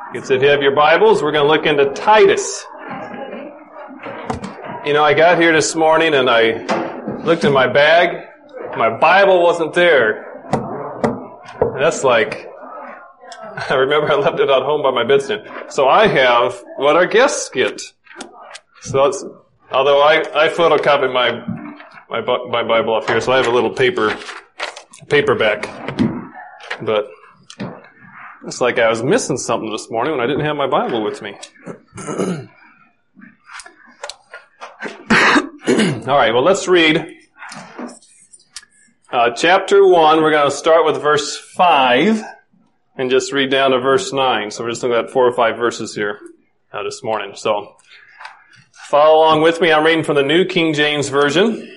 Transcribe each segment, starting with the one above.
If you have your Bibles, we're going to look into Titus. You know, I got here this morning and I looked in my bag. My Bible wasn't there. And that's like, I remember I left it at home by my bedstand. So I have what our guests get. So it's, although I photocopied my Bible up here, so I have a little paperback. But it's like I was missing something this morning when I didn't have my Bible with me. All right, well, let's read chapter 1. We're going to start with verse 5 and just read down to verse 9. So we're just looking at 4 or 5 verses here this morning. So follow along with me. I'm reading from the New King James Version.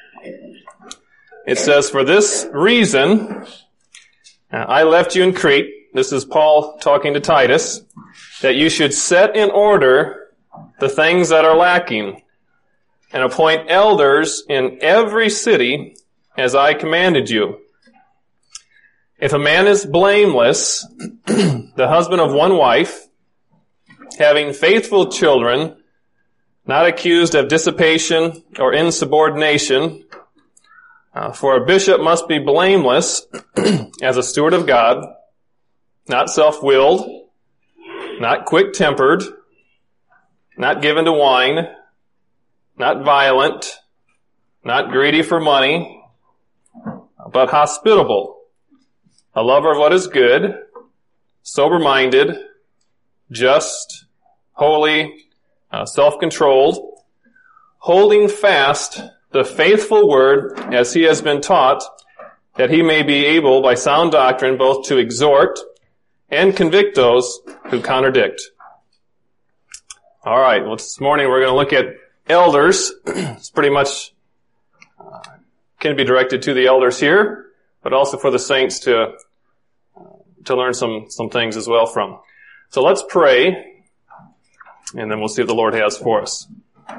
It says, "For this reason I left you in Crete," this is Paul talking to Titus, "that you should set in order the things that are lacking, and appoint elders in every city as I commanded you. If a man is blameless, the husband of one wife, having faithful children, not accused of dissipation or insubordination, for a bishop must be blameless as a steward of God, not self-willed, not quick-tempered, not given to wine, not violent, not greedy for money, but hospitable, a lover of what is good, sober-minded, just, holy, self-controlled, holding fast the faithful word as he has been taught, that he may be able by sound doctrine both to exhort and convict those who contradict." All right, well, this morning we're going to look at elders. It's pretty much can be directed to the elders here, but also for the saints to learn some things as well from. So let's pray, and then we'll see what the Lord has for us.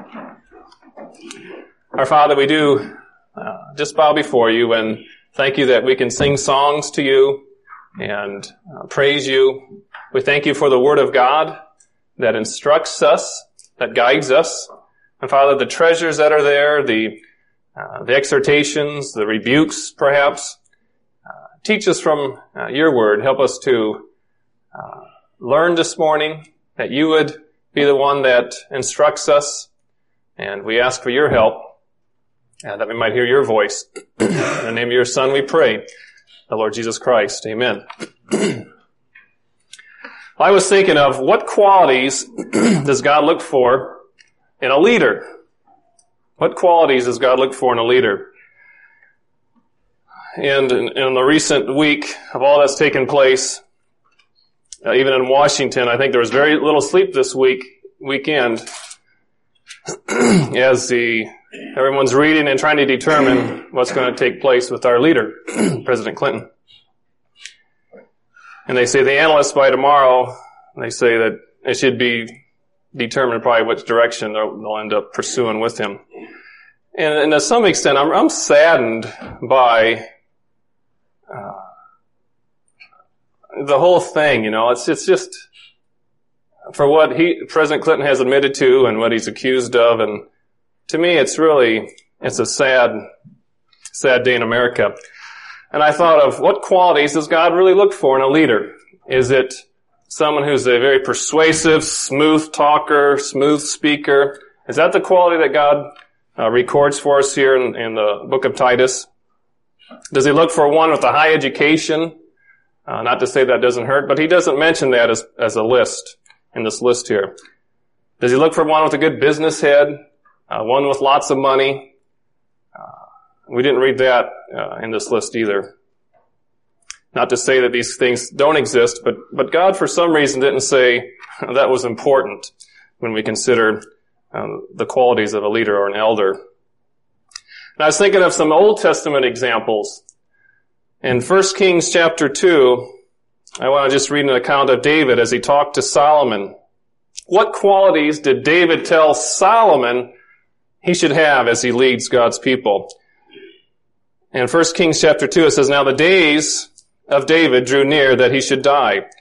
Our Father, we do just bow before you and thank you that we can sing songs to you and praise you. We thank you for the Word of God that instructs us, that guides us. And Father, the treasures that are there, the exhortations, the rebukes perhaps, teach us from your Word. Help us to learn this morning, that you would be the one that instructs us. And we ask for your help, that we might hear your voice. In the name of your Son we pray, the Lord Jesus Christ. Amen. I was thinking of what qualities does God look for in a leader? What qualities does God look for in a leader? And in the recent week of all that's taken place, even in Washington, I think there was very little sleep this weekend, as everyone's reading and trying to determine what's going to take place with our leader, President Clinton. And they say the analysts by tomorrow, they say that it should be determined probably which direction they'll end up pursuing with him. And to some extent, I'm saddened by the whole thing. You know, it's just for what President Clinton has admitted to and what he's accused of, and to me, it's a sad day in America. And I thought of what qualities does God really look for in a leader? Is it someone who's a very persuasive, smooth talker, smooth speaker? Is that the quality that God records for us here in the book of Titus? Does he look for one with a high education? Not to say that doesn't hurt, but he doesn't mention that as a list in this list here. Does he look for one with a good business head? One with lots of money? We didn't read that in this list either. Not to say that these things don't exist, but God for some reason didn't say that was important when we consider the qualities of a leader or an elder. And I was thinking of some Old Testament examples. In 1 Kings chapter 2, I want to just read an account of David as he talked to Solomon. What qualities did David tell Solomon he should have as he leads God's people? In 1 Kings chapter 2, it says, "Now the days of David drew near that he should die.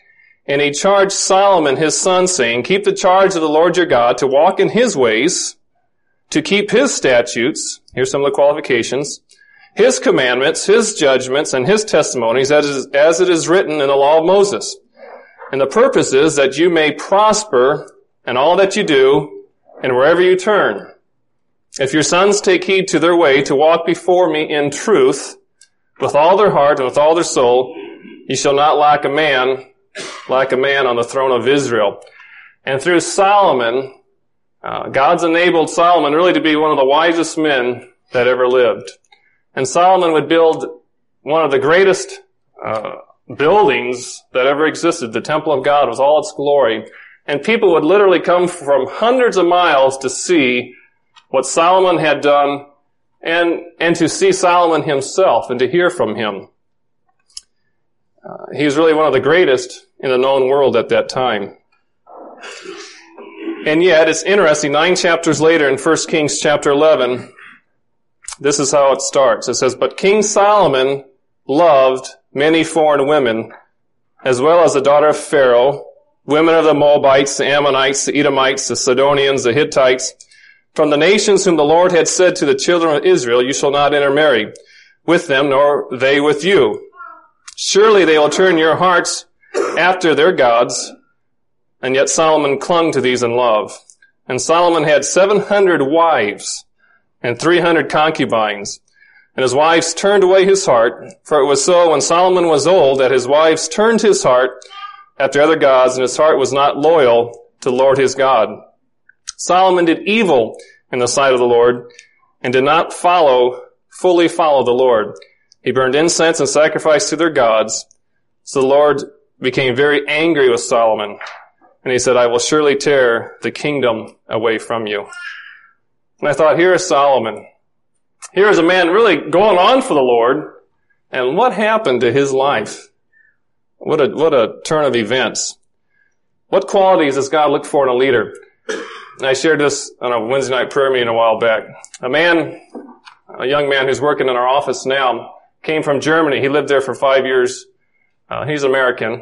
And he charged Solomon his son, saying, keep the charge of the Lord your God, to walk in his ways, to keep his statutes, here's some of the qualifications, his commandments, his judgments, and his testimonies, as it is written in the law of Moses. And the purpose is that you may prosper in all that you do and wherever you turn. If your sons take heed to their way to walk before me in truth, with all their heart and with all their soul, you shall not lack a man on the throne of Israel. And through Solomon, God's enabled Solomon really to be one of the wisest men that ever lived. And Solomon would build one of the greatest buildings that ever existed, the Temple of God with all its glory. And people would literally come from hundreds of miles to see what Solomon had done and to see Solomon himself and to hear from him. He was really one of the greatest in the known world at that time. And yet, it's interesting, 9 chapters later in 1 Kings chapter 11, this is how it starts. It says, but King Solomon loved many foreign women, as well as the daughter of Pharaoh, women of the Moabites, the Ammonites, the Edomites, the Sidonians, the Hittites, from the nations whom the Lord had said to the children of Israel, you shall not intermarry with them, nor they with you. Surely they will turn your hearts after their gods. And yet Solomon clung to these in love. And Solomon had 700 wives and 300 concubines. And his wives turned away his heart. For it was so when Solomon was old that his wives turned his heart after other gods, and his heart was not loyal to the Lord his God. Solomon did evil in the sight of the Lord and did not fully follow the Lord. He burned incense and sacrificed to their gods. So the Lord became very angry with Solomon. And he said, I will surely tear the kingdom away from you. And I thought, here is Solomon. Here is a man really going on for the Lord. And what happened to his life? What a turn of events. What qualities does God look for in a leader? And I shared this on a Wednesday night prayer meeting a while back. A young man who's working in our office now, came from Germany. He lived there for 5 years. He's American.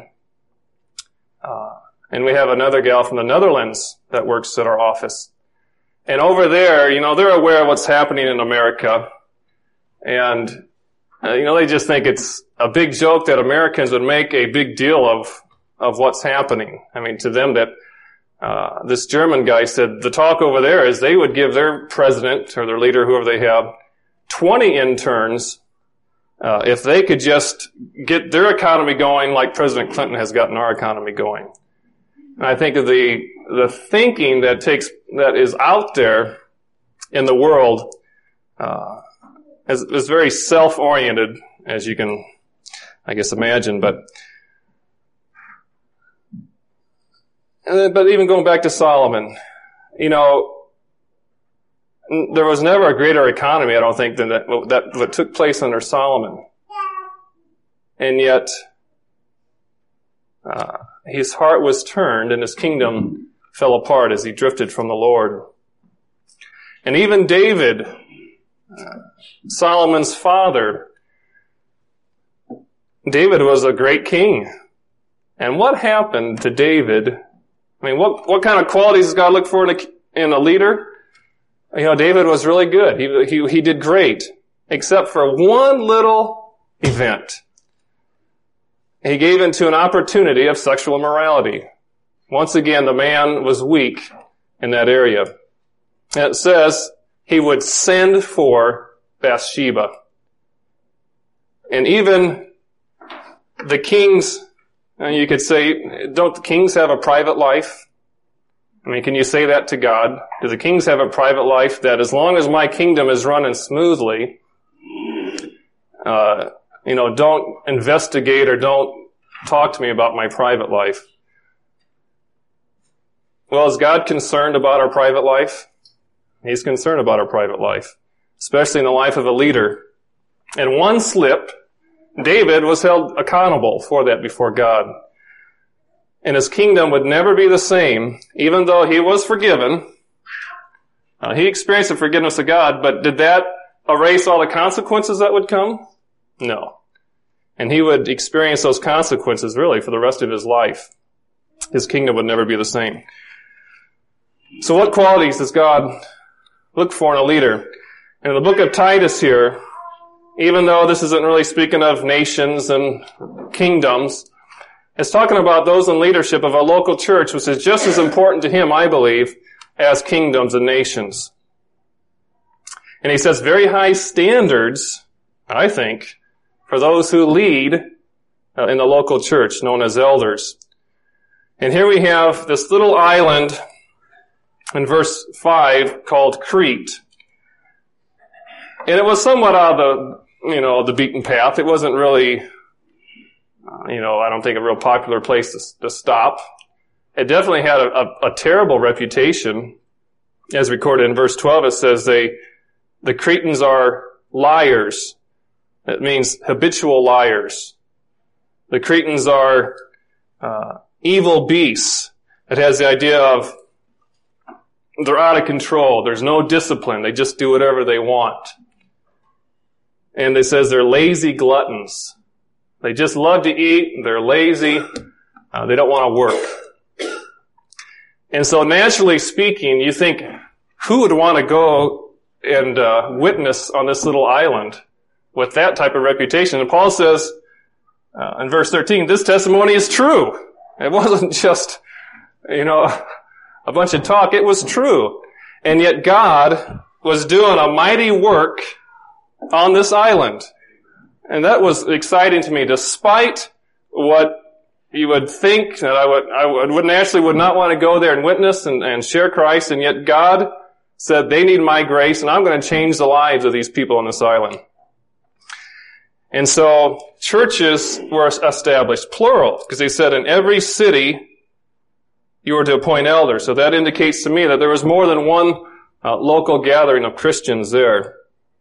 And we have another gal from the Netherlands that works at our office. And over there, they're aware of what's happening in America. And, they just think it's a big joke that Americans would make a big deal of what's happening. I mean, to them that, this German guy said the talk over there is they would give their president or their leader, whoever they have, 20 interns, if they could just get their economy going like President Clinton has gotten our economy going. And I think of the thinking that is out there in the world, is very self-oriented, as you can, I guess, imagine, but even going back to Solomon, there was never a greater economy, I don't think, than that what took place under Solomon. And yet, his heart was turned and his kingdom fell apart as he drifted from the Lord. And even David, Solomon's father, David was a great king. And what happened to David? I mean, what kind of qualities does God look for in a leader? David was really good. He did great, except for one little event. He gave into an opportunity of sexual immorality. Once again, the man was weak in that area. And it says he would send for Bathsheba. And even the kings, you could say, don't the kings have a private life? I mean, can you say that to God? Do the kings have a private life that as long as my kingdom is running smoothly, don't investigate or don't talk to me about my private life? Well, is God concerned about our private life? He's concerned about our private life, especially in the life of a leader. And one slip, David was held accountable for that before God. And his kingdom would never be the same, even though he was forgiven. He experienced the forgiveness of God, but did that erase all the consequences that would come? No. And he would experience those consequences really for the rest of his life. His kingdom would never be the same. So what qualities does God look for in a leader? In the book of Titus here, even though this isn't really speaking of nations and kingdoms, it's talking about those in leadership of a local church, which is just as important to him, I believe, as kingdoms and nations. And he sets very high standards, I think, for those who lead in the local church, known as elders. And here we have this little island in verse 5 called Crete. And it was somewhat out of the beaten path. It wasn't really, I don't think a real popular place to stop. It definitely had a terrible reputation. As recorded in verse 12, it says the Cretans are liars. That means habitual liars. The Cretans are evil beasts. It has the idea of they're out of control. There's no discipline. They just do whatever they want. And it says they're lazy gluttons. They just love to eat. They're lazy. They don't want to work. And so naturally speaking, you think, who would want to go and witness on this little island with that type of reputation? And Paul says in verse 13, this testimony is true. It wasn't just, a bunch of talk. It was true. And yet God was doing a mighty work on this island. And that was exciting to me, despite what you would think that I would not want to go there and witness and share Christ. And yet God said they need my grace, and I'm going to change the lives of these people on this island. And so churches were established, plural, because he said in every city you were to appoint elders. So that indicates to me that there was more than one local gathering of Christians there.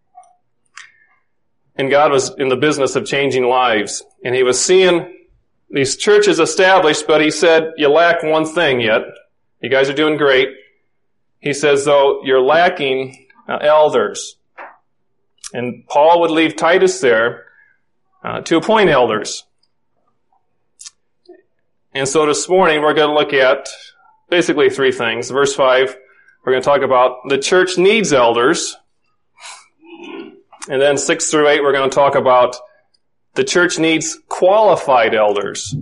And God was in the business of changing lives. And he was seeing these churches established, but he said, you lack one thing yet. You guys are doing great. He says, though, you're lacking elders. And Paul would leave Titus there to appoint elders. And so this morning we're going to look at basically three things. Verse 5, we're going to talk about the church needs elders. And then 6 through 8, we're going to talk about the church needs qualified elders.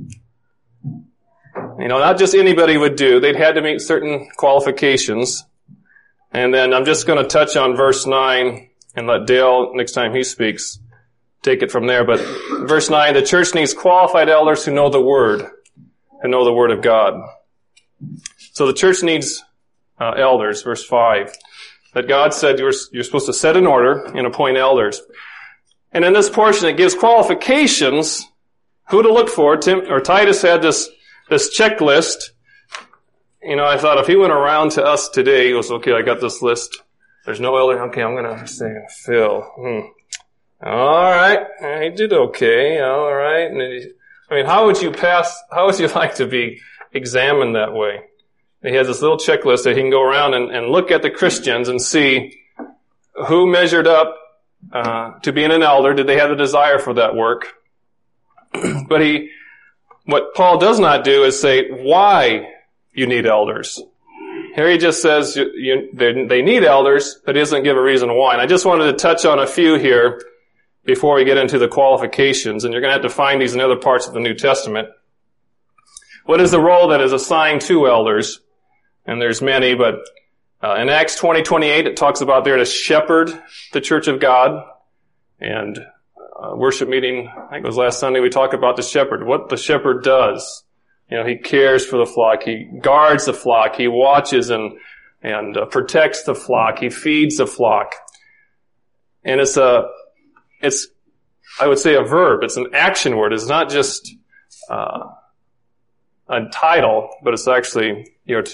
Not just anybody would do. They'd had to meet certain qualifications. And then I'm just going to touch on verse 9 and let Dale, next time he speaks, take it from there. But verse 9, the church needs qualified elders who know the Word, who know the Word of God. So the church needs elders, verse 5. That God said you're supposed to set in order and appoint elders. And in this portion, it gives qualifications, who to look for. Titus had this checklist. I thought if he went around to us today, he goes, okay, I got this list. There's no elder. Okay, I'm going to say Phil. All right. He did okay. All right. And how would you like to be examined that way? He has this little checklist that he can go around and look at the Christians and see who measured up to being an elder. Did they have the desire for that work? But what Paul does not do is say why you need elders. Here he just says they need elders, but he doesn't give a reason why. And I just wanted to touch on a few here before we get into the qualifications. And you're going to have to find these in other parts of the New Testament. What is the role that is assigned to elders? And there's many, but in Acts 20:28, it talks about there to shepherd the church of God. And worship meeting, I think it was last Sunday, we talked about the shepherd, what the shepherd does. He cares for the flock. He guards the flock. He watches and protects the flock. He feeds the flock. And it's I would say a verb. It's an action word. It's not just a title, but it's actually,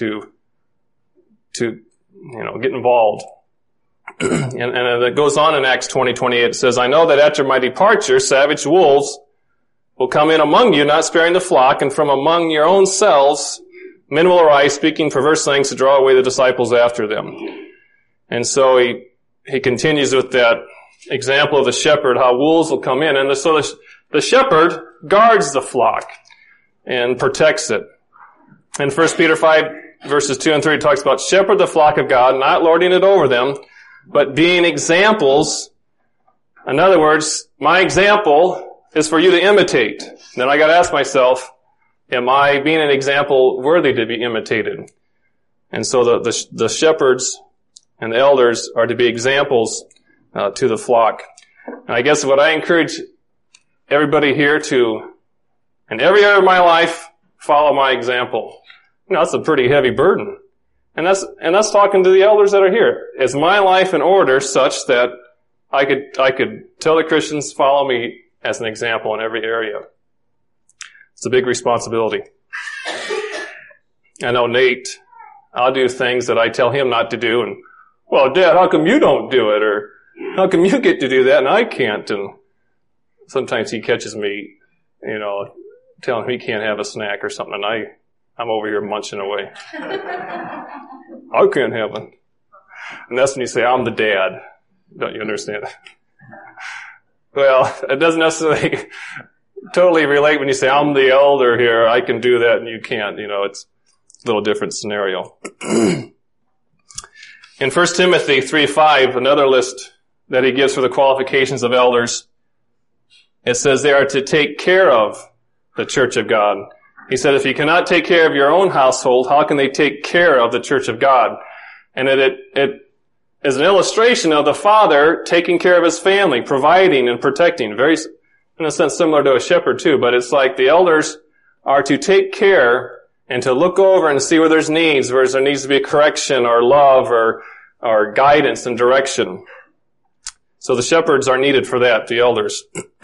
to get involved. and it goes on in Acts 20:28. It says, I know that after my departure, savage wolves will come in among you, not sparing the flock, and from among your own selves, men will arise, speaking perverse things to draw away the disciples after them. And so he continues with that example of the shepherd, how wolves will come in. And so the shepherd guards the flock and protects it. In 1 Peter 5, verses 2 and 3, it talks about shepherd the flock of God, not lording it over them, but being examples. In other words, my example is for you to imitate. Then I got to ask myself, am I being an example worthy to be imitated? And so the shepherds and the elders are to be examples to the flock. And I guess what I encourage everybody here to, in every area of my life, follow my example. That's a pretty heavy burden. And that's talking to the elders that are here. Is my life in order such that I could tell the Christians, follow me as an example in every area? It's a big responsibility. I know Nate, I'll do things that I tell him not to do, and, well, Dad, how come you don't do it? Or, how come you get to do that and I can't? And sometimes he catches me, telling him he can't have a snack or something, and I'm over here munching away. I can't have it. And that's when you say, I'm the dad. Don't you understand? Well, it doesn't necessarily totally relate when you say, I'm the elder here, I can do that and you can't. It's a little different scenario. In 1 Timothy 3:5, another list that he gives for the qualifications of elders, it says they are to take care of the church of God. He said, if you cannot take care of your own household, how can they take care of the church of God? And it is an illustration of the father taking care of his family, providing and protecting. Very, in a sense, similar to a shepherd too, but it's like the elders are to take care and to look over and see where there's needs, where there needs to be a correction or love or guidance and direction. So the shepherds are needed for that, the elders.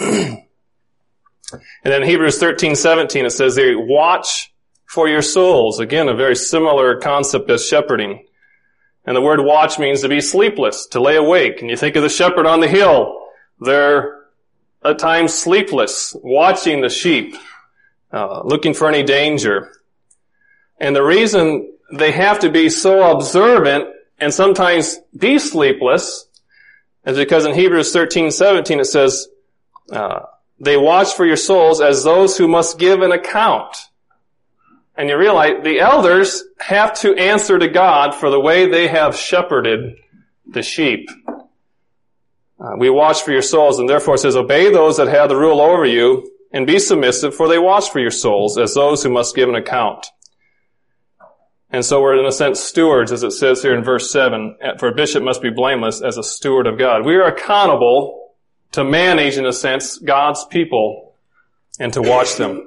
And then in Hebrews 13:17, it says they watch for your souls. Again, a very similar concept as shepherding. And the word watch means to be sleepless, to lay awake. And you think of the shepherd on the hill. They're at times sleepless, watching the sheep, looking for any danger. And the reason they have to be so observant and sometimes be sleepless is because in Hebrews 13:17 it says, they watch for your souls as those who must give an account. And you realize the elders have to answer to God for the way they have shepherded the sheep. We watch for your souls, and therefore it says, obey those that have the rule over you, and be submissive, for they watch for your souls as those who must give an account. And so we're in a sense stewards, as it says here in verse 7, for a bishop must be blameless as a steward of God. We are accountable to manage, in a sense, God's people and to watch them.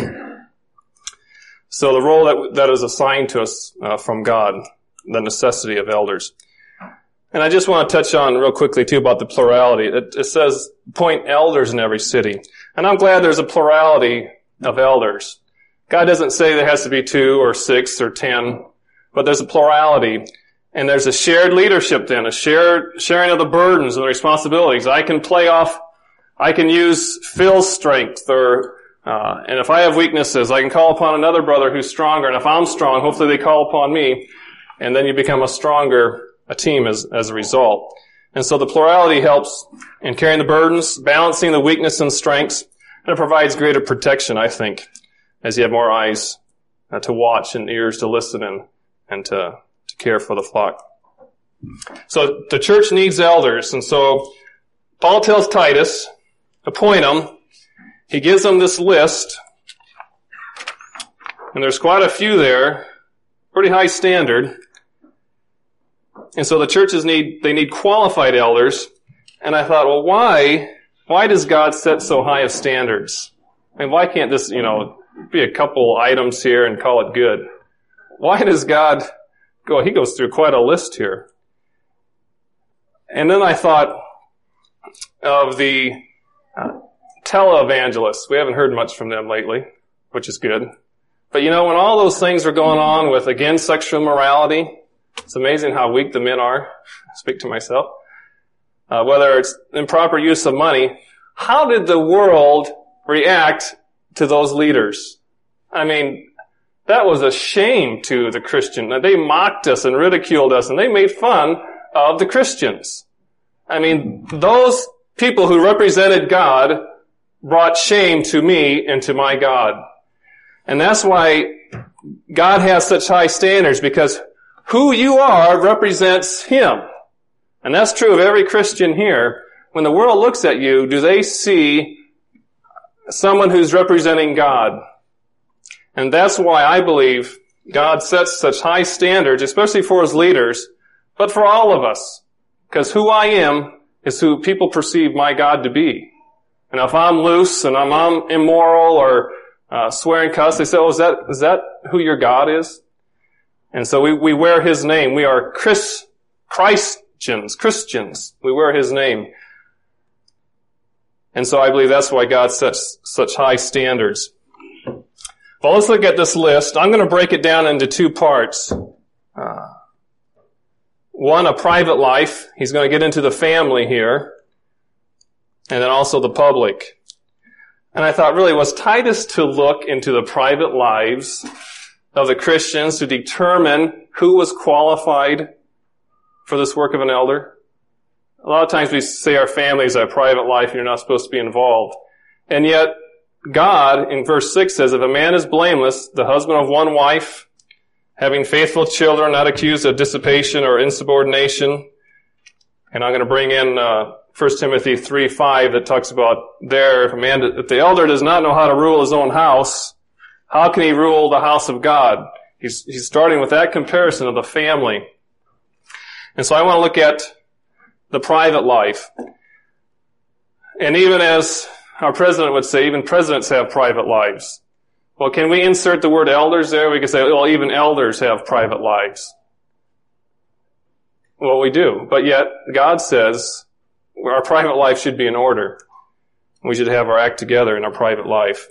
So the role that is assigned to us from God, the necessity of elders. And I just want to touch on real quickly too about the plurality. It says appoint elders in every city. And I'm glad there's a plurality of elders. God doesn't say there has to be 2 or 6 or 10, but there's a plurality. And there's a shared leadership then, a sharing of the burdens and the responsibilities. I can use Phil's strength and if I have weaknesses, I can call upon another brother who's stronger. And if I'm strong, hopefully they call upon me. And then you become a team as a result. And so the plurality helps in carrying the burdens, balancing the weakness and strengths, and it provides greater protection, I think, as you have more eyes to watch and ears to listen and to care for the flock. So the church needs elders, and so Paul tells Titus, appoint them. He gives them this list, and there's quite a few there, pretty high standard. And so the churches need qualified elders, and I thought, well, why does God set so high of standards? I mean, why can't this, be a couple items here and call it good? Why does God he goes through quite a list here. And then I thought of the televangelists. We haven't heard much from them lately, which is good. But when all those things are going on with, again, sexual morality, it's amazing how weak the men are. I speak to myself. Whether it's improper use of money, how did the world react to those leaders? I mean, that was a shame to the Christian. They mocked us and ridiculed us, and they made fun of the Christians. I mean, those people who represented God brought shame to me and to my God. And that's why God has such high standards because who you are represents Him. And that's true of every Christian here. When the world looks at you, do they see someone who's representing God? And that's why I believe God sets such high standards, especially for His leaders, but for all of us. Because who I am is who people perceive my God to be. And if I'm loose and I'm immoral or swearing cuss, they say, oh, is that who your God is? And so we wear His name. We are Christians. We wear His name. And so I believe that's why God sets such high standards. Well, let's look at this list. I'm going to break it down into two parts. One, a private life. He's going to get into the family here. And then also the public. And I thought, really, was Titus to look into the private lives of the Christians to determine who was qualified for this work of an elder? A lot of times we say our family is a private life and you're not supposed to be involved. And yet, God, in verse 6 says, if a man is blameless, the husband of one wife, having faithful children, not accused of dissipation or insubordination. And I'm going to bring in 1 Timothy 3:5 that talks about there, if the elder does not know how to rule his own house, how can he rule the house of God? He's starting with that comparison of the family. And so I want to look at the private life. And even as our president would say, even presidents have private lives. Well, can we insert the word elders there? We could say, well, even elders have private lives. Well, we do. But yet, God says our private life should be in order. We should have our act together in our private life.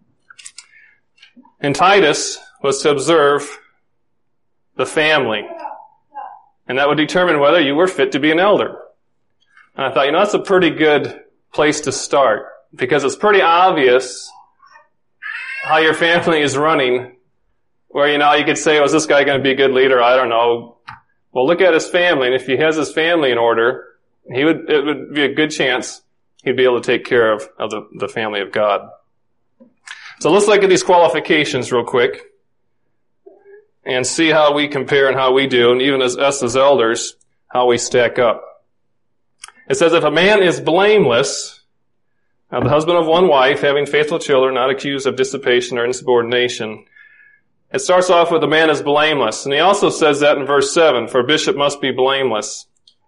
And Titus was to observe the family. And that would determine whether you were fit to be an elder. And I thought, that's a pretty good place to start. Because it's pretty obvious how your family is running. Where, you could say, is this guy going to be a good leader? I don't know. Well, look at his family. And if he has his family in order, it would be a good chance he'd be able to take care of the family of God. So let's look at these qualifications real quick and see how we compare and how we do, and even as us as elders, how we stack up. It says, if a man is blameless, the husband of one wife, having faithful children, not accused of dissipation or insubordination. It starts off with a man is blameless. And he also says that in verse 7, for a bishop must be blameless.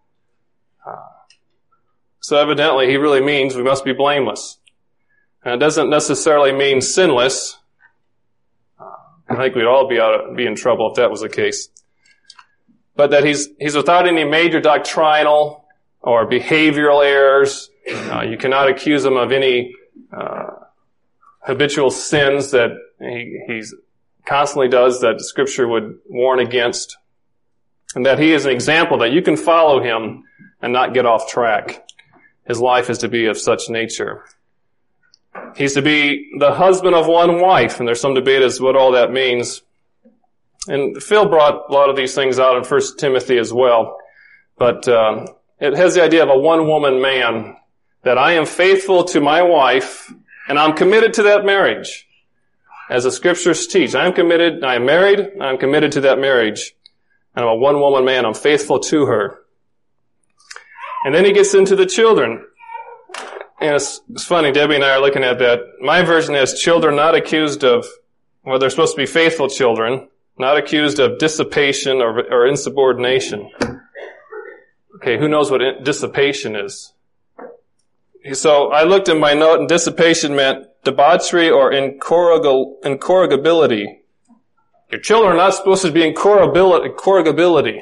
So evidently, he really means we must be blameless. And it doesn't necessarily mean sinless. I think we'd all be in trouble if that was the case. But that he's without any major doctrinal or behavioral errors. You cannot accuse him of any habitual sins that he constantly does that the Scripture would warn against. And that he is an example that you can follow him and not get off track. His life is to be of such nature. He's to be the husband of one wife, and there's some debate as to what all that means. And Phil brought a lot of these things out in 1 Timothy as well. But it has the idea of a one-woman man, that I am faithful to my wife, and I'm committed to that marriage. As the Scriptures teach, I am married, I'm committed to that marriage. And I'm a one-woman man, I'm faithful to her. And then he gets into the children. And it's funny, Debbie and I are looking at that. My version has children not accused of, they're supposed to be faithful children, not accused of dissipation or insubordination. Okay, who knows what dissipation is? So I looked in my note, and dissipation meant debauchery or incorrigibility. Your children are not supposed to be incorrigibility.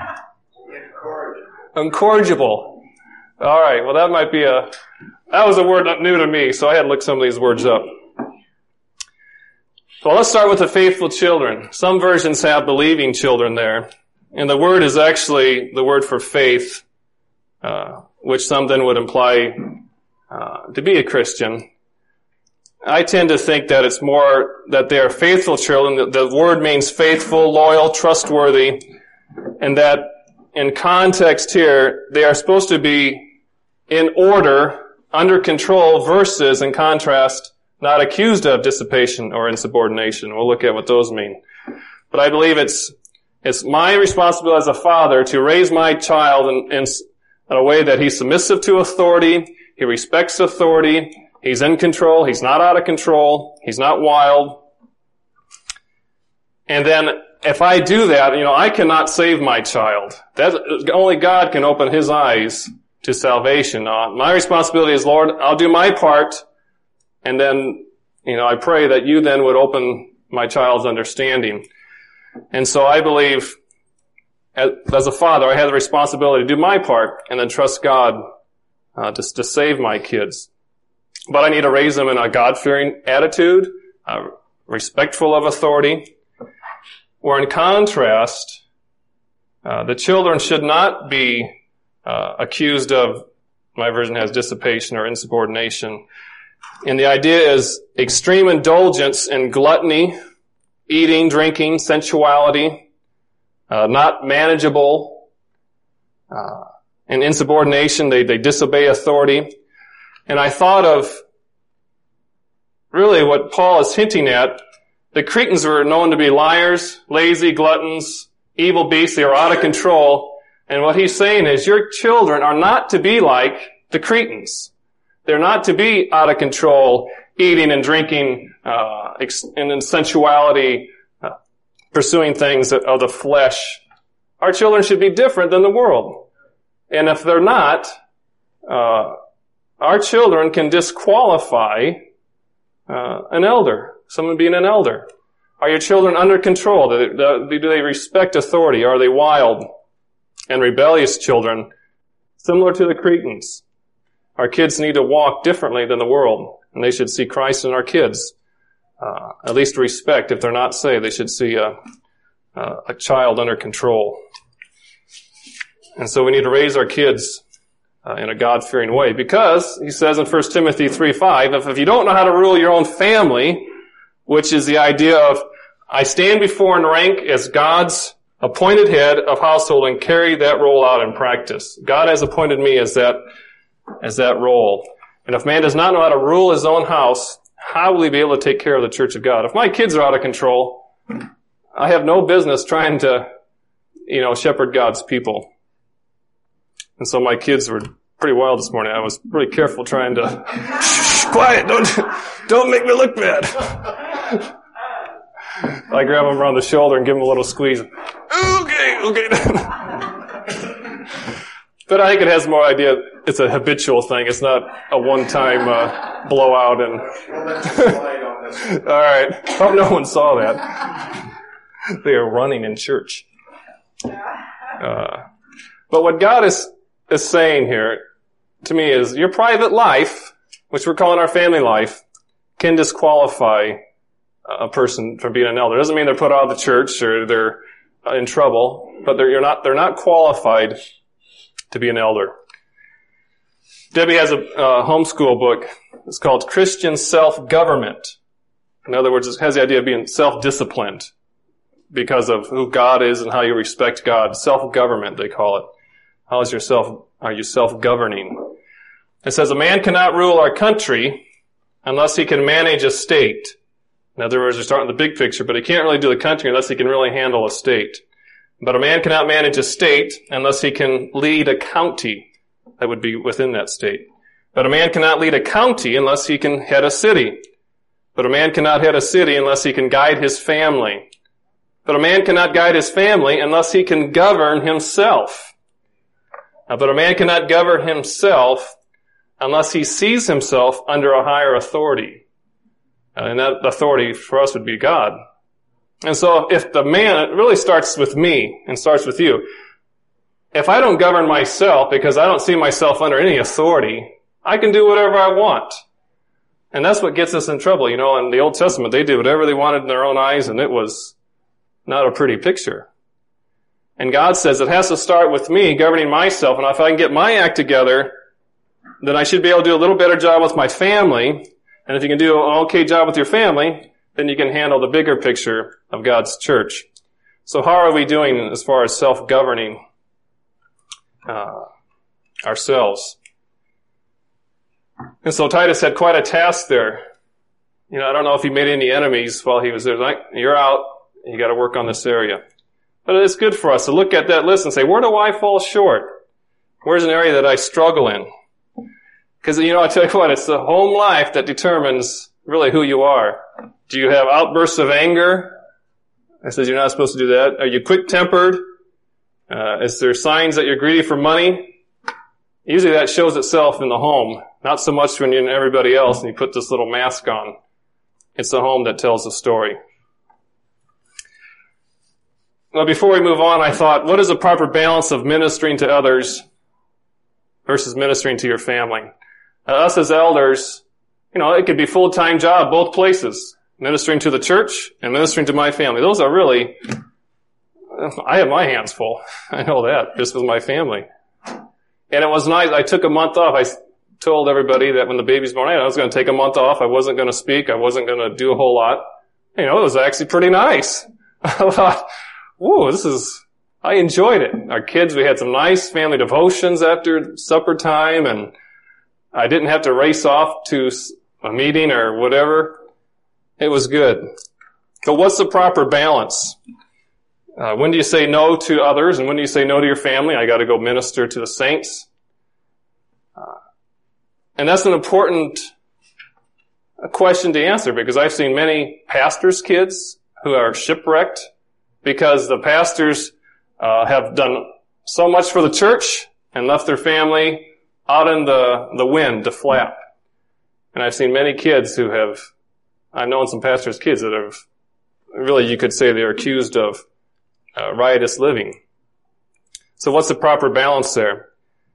Incorrigible. All right, well that was a word new to me, so I had to look some of these words up. Well, let's start with the faithful children. Some versions have believing children there. And the word is actually the word for faith, which some then would imply to be a Christian. I tend to think that it's more that they are faithful children. The word means faithful, loyal, trustworthy, and that in context here, they are supposed to be in order, under control, versus, in contrast, not accused of dissipation or insubordination. We'll look at what those mean. But I believe it's my responsibility as a father to raise my child in a way that he's submissive to authority, he respects authority, he's in control, he's not out of control, he's not wild. And then if I do that, I cannot save my child. Only God can open his eyes to salvation. My responsibility is, Lord, I'll do my part, and then, I pray that you then would open my child's understanding. And so I believe, as a father, I have the responsibility to do my part and then trust God to save my kids. But I need to raise them in a God-fearing attitude, respectful of authority. Where in contrast, the children should not be accused of, my version has dissipation or insubordination. And the idea is extreme indulgence in gluttony, eating, drinking, sensuality, not manageable, and insubordination. They disobey authority. And I thought of really what Paul is hinting at. The Cretans were known to be liars, lazy, gluttons, evil beasts. They were out of control. And what he's saying is your children are not to be like the Cretans. They're not to be out of control, eating and drinking, and in sensuality, pursuing things of the flesh. Our children should be different than the world. And if they're not, our children can disqualify an elder. Someone being an elder. Are your children under control? Do they respect authority? Are they wild and rebellious children, similar to the Cretans? Our kids need to walk differently than the world, and they should see Christ in our kids. At least respect. If they're not saved, they should see a child under control. And so we need to raise our kids in a God-fearing way, because he says in 1 Timothy 3:5, if you don't know how to rule your own family, which is the idea of, I stand before and rank as God's appointed head of household and carry that role out in practice. God has appointed me as that role. And if man does not know how to rule his own house, how will he be able to take care of the church of God? If my kids are out of control, I have no business trying to, shepherd God's people. And so my kids were pretty wild this morning. I was pretty careful trying to, shh, quiet, don't make me look bad. I grab them around the shoulder and give them a little squeeze. Okay. But I think it has more idea. It's a habitual thing. It's not a one-time blowout. And all right. Hope no one saw that. They are running in church. But what God is saying here to me is your private life, which we're calling our family life, can disqualify a person from being an elder. It doesn't mean they're put out of the church or they're in trouble, but they're not qualified to be an elder. Debbie has a homeschool book. It's called Christian Self-Government. In other words, it has the idea of being self-disciplined because of who God is and how you respect God. Self-government, they call it. Are you self-governing? It says a man cannot rule our country unless he can manage a state. In other words, we're starting with the big picture, but he can't really do the country unless he can really handle a state. But a man cannot manage a state unless he can lead a county that would be within that state. But a man cannot lead a county unless he can head a city. But a man cannot head a city unless he can guide his family. But a man cannot guide his family unless he can govern himself. But a man cannot govern himself unless he sees himself under a higher authority. And that authority for us would be God. And so if the man, it really starts with me and starts with you. If I don't govern myself because I don't see myself under any authority, I can do whatever I want. And that's what gets us in trouble. In the Old Testament, they did whatever they wanted in their own eyes, and it was not a pretty picture. And God says it has to start with me governing myself. And if I can get my act together, then I should be able to do a little better job with my family. And if you can do an okay job with your family, then you can handle the bigger picture of God's church. So how are we doing as far as self-governing ourselves? And so Titus had quite a task there. I don't know if he made any enemies while he was there. You're out. you got to work on this area. But it's good for us to look at that list and say, where do I fall short? Where's an area that I struggle in? Because, I tell you what, it's the home life that determines really who you are. Do you have outbursts of anger? I said you're not supposed to do that. Are you quick-tempered? Is there signs that you're greedy for money? Usually that shows itself in the home, not so much when you're in everybody else and you put this little mask on. It's the home that tells the story. Well, before we move on, I thought, what is the proper balance of ministering to others versus ministering to your family? Us as elders, it could be a full-time job, both places. Ministering to the church and ministering to my family. Those are really, I have my hands full. I know that, just with my family. And it was nice. I took a month off. I told everybody that when the baby's born, I was going to take a month off. I wasn't going to speak. I wasn't going to do a whole lot. It was actually pretty nice. I thought, whoa, I enjoyed it. Our kids, we had some nice family devotions after supper time, and I didn't have to race off to a meeting or whatever. It was good. But what's the proper balance? When do you say no to others, and when do you say no to your family? I got to go minister to the saints. And that's an important question to answer, because I've seen many pastors' kids who are shipwrecked because the pastors have done so much for the church and left their family out in the wind to flap. And I've seen many kids I've known some pastors' kids that have, really you could say they're accused of riotous living. So what's the proper balance there?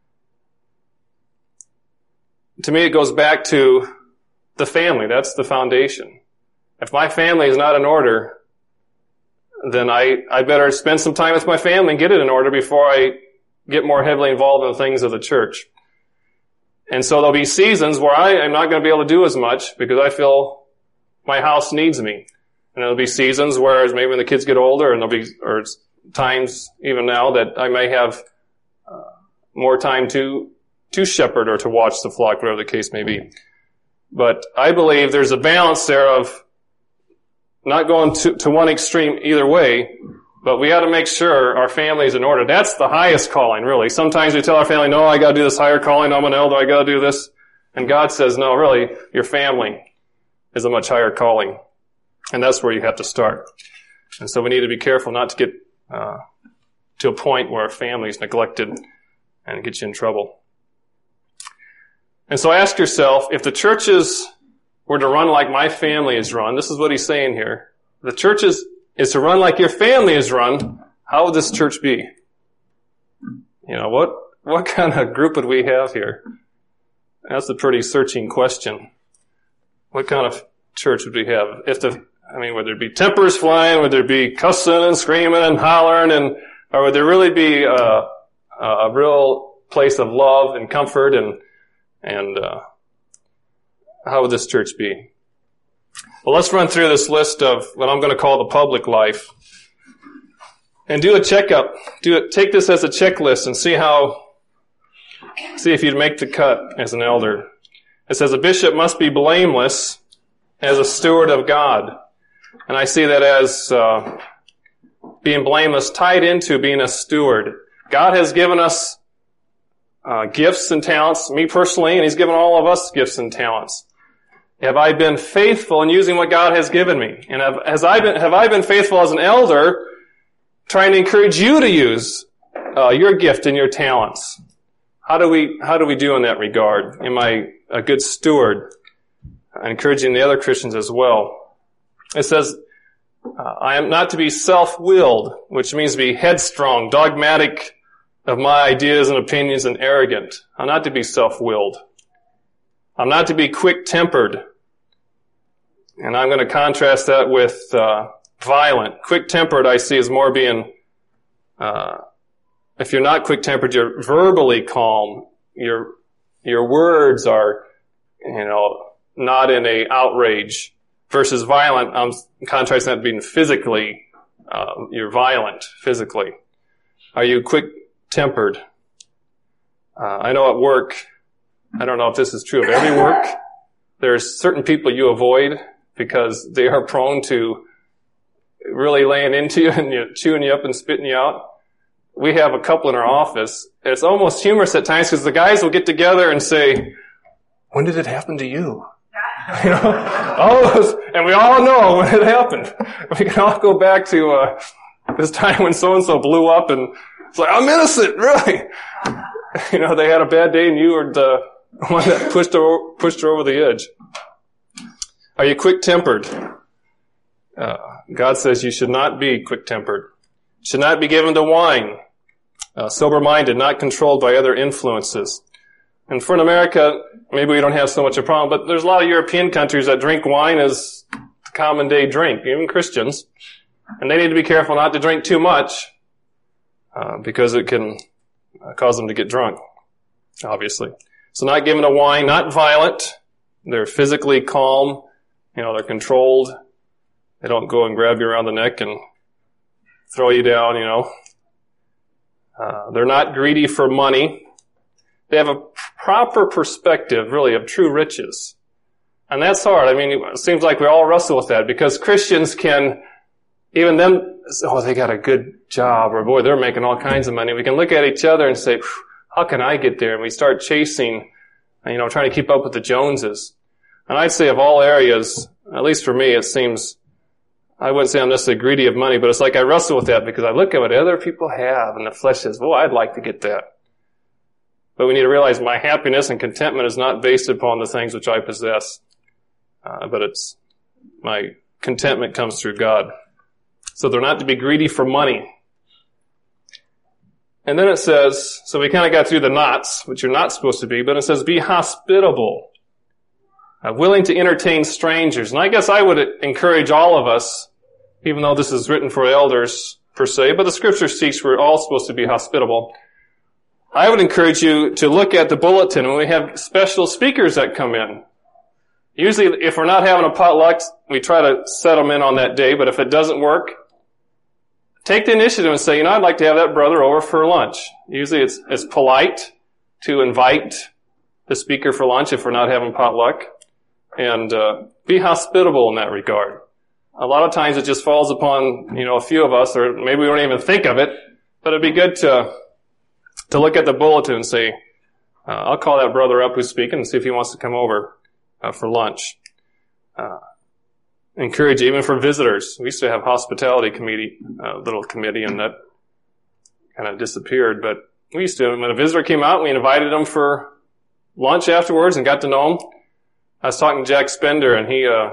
To me, it goes back to the family. That's the foundation. If my family is not in order, then I better spend some time with my family and get it in order before I get more heavily involved in the things of the church. And so there'll be seasons where I am not going to be able to do as much because I feel my house needs me. And there'll be seasons where maybe when the kids get older, and or times even now that I may have more time to shepherd or to watch the flock, whatever the case may be. But I believe there's a balance there of not going to one extreme either way, but we got to make sure our family is in order. That's the highest calling, really. Sometimes we tell our family, no, I got to do this higher calling. I'm an elder. I got to do this. And God says, no, really, your family is a much higher calling. And that's where you have to start. And so we need to be careful not to get to a point where our family is neglected and get you in trouble. And so ask yourself, if the churches were to run like my family is run, this is what he's saying here. If the church is to run like your family is run, how would this church be? What kind of group would we have here? That's a pretty searching question. What kind of church would we have? Would there be tempers flying? Would there be cussing and screaming and hollering? Or would there really be a real place of love and comfort and how would this church be? Well, let's run through this list of what I'm going to call the public life and do a checkup. Take this as a checklist and see if you'd make the cut as an elder. It says a bishop must be blameless as a steward of God. And I see that as being blameless tied into being a steward. God has given us gifts and talents, me personally, and he's given all of us gifts and talents. Have I been faithful in using what God has given me? And have I been faithful as an elder trying to encourage you to use your gift and your talents? How do we do in that regard? Am I a good steward? Encouraging the other Christians as well. It says, I am not to be self-willed, which means to be headstrong, dogmatic of my ideas and opinions, and arrogant. I'm not to be self-willed. I'm not to be quick-tempered. And I'm going to contrast that with violent. Quick-tempered I see as more being, if you're not quick-tempered, you're verbally calm. Your words are, not in a outrage. Versus violent, I'm contrasting that being physically, you're violent physically. Are you quick-tempered? I know at work, I don't know if this is true of every work, there's certain people you avoid because they are prone to really laying into you and chewing you up and spitting you out. We have a couple in our office. It's almost humorous at times because the guys will get together and say, "When did it happen to you?" You know, all those, and we all know when it happened. We can all go back to this time when so-and-so blew up, and it's like, I'm innocent, really. You know, they had a bad day, and you were the one that pushed her over the edge. Are you quick-tempered? God says you should not be quick-tempered. Should not be given to wine. Sober-minded, not controlled by other influences. And for in America, maybe we don't have so much a problem, but there's a lot of European countries that drink wine as the common day drink, even Christians. And they need to be careful not to drink too much, because it can cause them to get drunk, obviously. So not given to wine, not violent. They're physically calm. You know, they're controlled. They don't go and grab you around the neck and throw you down, you know. They're not greedy for money. They have a proper perspective, really, of true riches. And that's hard. I mean, it seems like we all wrestle with that because Christians can, even them, oh, they got a good job, or boy, they're making all kinds of money. We can look at each other and say, how can I get there? And we start chasing, you know, trying to keep up with the Joneses. And I'd say of all areas, at least for me, it seems, I wouldn't say I'm necessarily greedy of money, but it's like I wrestle with that because I look at what other people have and the flesh says, well, I'd like to get that. But we need to realize my happiness and contentment is not based upon the things which I possess. But it's, my contentment comes through God. So they're not to be greedy for money. And then it says, so we kind of got through the nots, which you're not supposed to be, but it says be hospitable, willing to entertain strangers. And I guess I would encourage all of us, even though this is written for elders per se, but the scripture teaches we're all supposed to be hospitable. I would encourage you to look at the bulletin when we have special speakers that come in. Usually, if we're not having a potluck, we try to set them in on that day, but if it doesn't work, take the initiative and say, you know, I'd like to have that brother over for lunch. Usually it's polite to invite the speaker for lunch if we're not having potluck, and be hospitable in that regard. A lot of times it just falls upon, you know, a few of us, or maybe we don't even think of it, but it'd be good to look at the bulletin and say, I'll call that brother up who's speaking and see if he wants to come over for lunch. Encourage even for visitors. We used to have hospitality committee, little committee, and that kind of disappeared. But we used to, when a visitor came out, we invited them for lunch afterwards and got to know them. I was talking to Jack Spender, and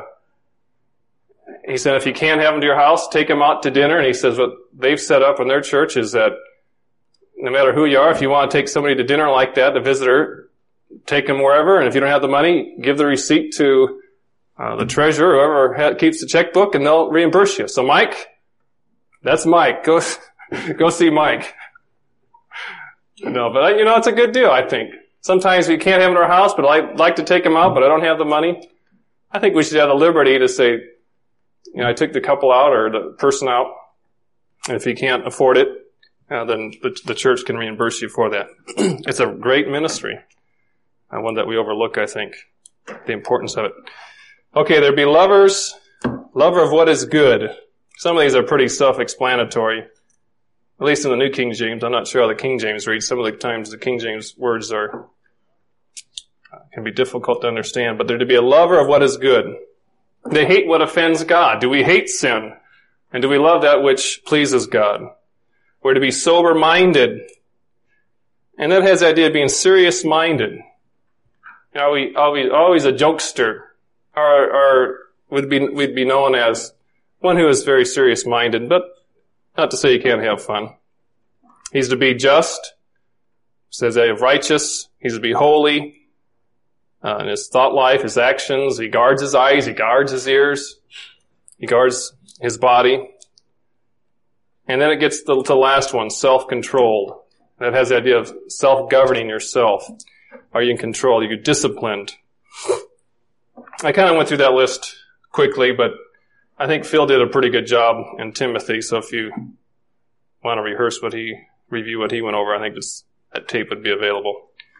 he said if you can't have them to your house, take them out to dinner. And he says what they've set up in their church is that no matter who you are, if you want to take somebody to dinner like that, the visitor, take them wherever. And if you don't have the money, give the receipt to the treasurer, whoever keeps the checkbook, and they'll reimburse you. So Mike, that's Mike. Go see Mike. No, but you know, it's a good deal, I think. Sometimes we can't have them in our house, but I'd like to take them out, but I don't have the money. I think we should have the liberty to say, you know, I took the couple out or the person out. And if you can't afford it, then the church can reimburse you for that. It's a great ministry. One that we overlook, I think, the importance of it. Okay, there be lovers, lover of what is good. Some of these are pretty self-explanatory, at least in the New King James. I'm not sure how the King James reads. Some of the times the King James words can be difficult to understand, but they're to be a lover of what is good. They hate what offends God. Do we hate sin? And do we love that which pleases God? We're to be sober-minded. And that has the idea of being serious-minded. You know, we always a jokester, or we'd be known as one who is very serious-minded, but not to say you can't have fun. He's to be just, says righteous. He's to be holy. In his thought life, his actions, he guards his eyes, he guards his ears, he guards his body. And then it gets to the last one, self-controlled. That has the idea of self-governing yourself. Are you in control? Are you disciplined? I kind of went through that list quickly, but I think Phil did a pretty good job in Timothy, so if you want to review what he went over, I think that tape would be available.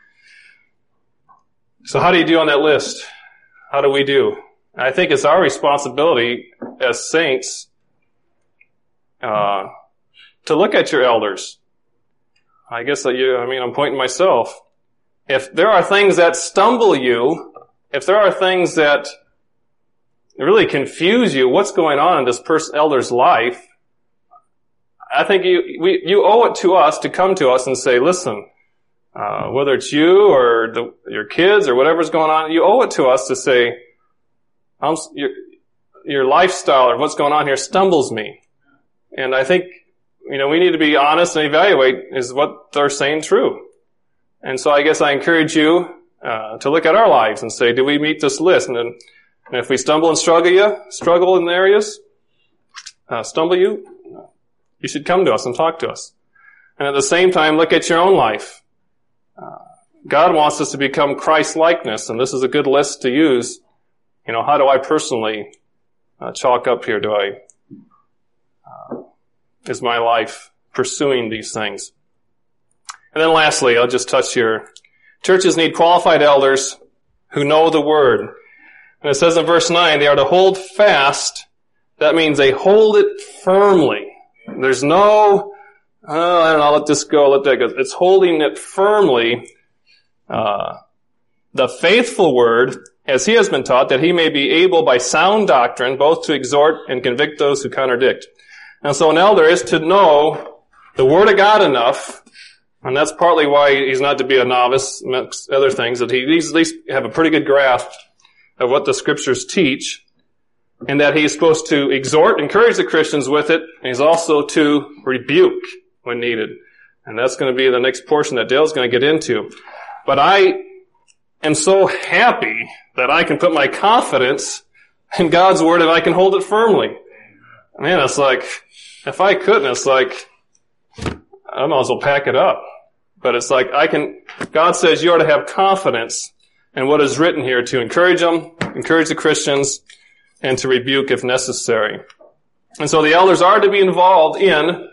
So how do you do on that list? How do we do? I think it's our responsibility as saints to look at your elders. I guess that I'm pointing myself. If there are things that stumble you, if there are things that really confuse you, what's going on in this elder's life, I think you owe it to us to come to us and say, listen, whether it's you or your kids or whatever's going on, you owe it to us to say, your lifestyle or what's going on here stumbles me. And I think, we need to be honest and evaluate, is what they're saying true? And so I guess I encourage you to look at our lives and say, do we meet this list? And if we stumble and struggle in areas, you should come to us and talk to us. And at the same time, look at your own life. God wants us to become Christ-likeness, and this is a good list to use. How do I personally chalk up here? Is my life pursuing these things? And then lastly, I'll just touch here. Churches need qualified elders who know the Word. And it says in verse 9, they are to hold fast. That means they hold it firmly. There's no, let this go, let that go. It's holding it firmly. The faithful Word, as he has been taught, that he may be able by sound doctrine both to exhort and convict those who contradict. And so an elder is to know the Word of God enough, and that's partly why he's not to be a novice, amongst other things, that he needs at least have a pretty good grasp of what the Scriptures teach, and that he's supposed to exhort, encourage the Christians with it, and he's also to rebuke when needed. And that's going to be the next portion that Dale's going to get into. But I am so happy that I can put my confidence in God's Word and I can hold it firmly. Man, it's like, if I couldn't, it's like, I might as well pack it up. But it's like, God says you are to have confidence in what is written here to encourage them, encourage the Christians, and to rebuke if necessary. And so the elders are to be involved in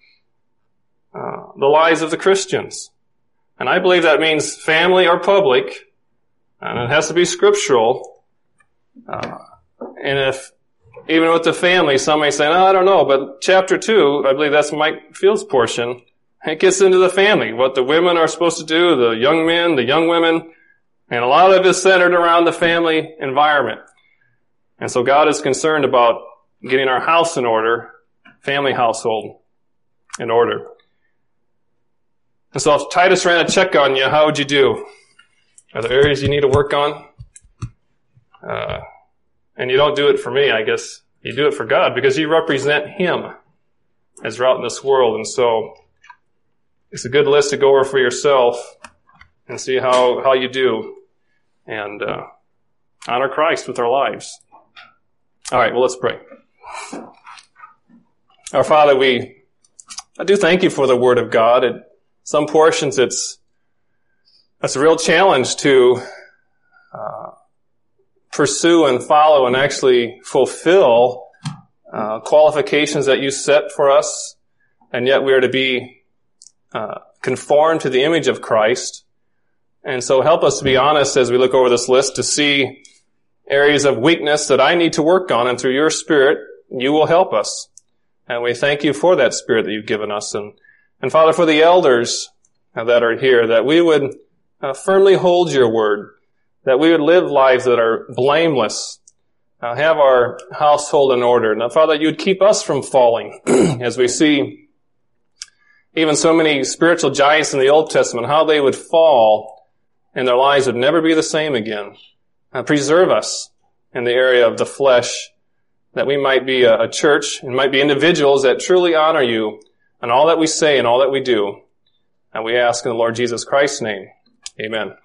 the lives of the Christians. And I believe that means family or public, and it has to be scriptural. And if, even with the family, some may say, I don't know, but chapter 2, I believe that's Mike Field's portion, it gets into the family, what the women are supposed to do, the young men, the young women, and a lot of it is centered around the family environment. And so God is concerned about getting our house in order, family household in order. And so if Titus ran a check on you, how would you do? Are there areas you need to work on? And you don't do it for me, I guess. You do it for God because you represent Him as we're out in this world. And so it's a good list to go over for yourself and see how you do. And honor Christ with our lives. All right, well, let's pray. Our Father, I do thank you for the Word of God. At some portions, that's a real challenge to pursue and follow and actually fulfill qualifications that you set for us, and yet we are to be conformed to the image of Christ. And so help us to be honest as we look over this list to see areas of weakness that I need to work on, and through your Spirit, you will help us. And we thank you for that Spirit that you've given us. And Father, for the elders that are here, that we would firmly hold your word, that we would live lives that are blameless, have our household in order. Now, Father, you would keep us from falling as we see even so many spiritual giants in the Old Testament, how they would fall and their lives would never be the same again. Preserve us in the area of the flesh, that we might be a church and might be individuals that truly honor you in all that we say and all that we do. And we ask in the Lord Jesus Christ's name. Amen.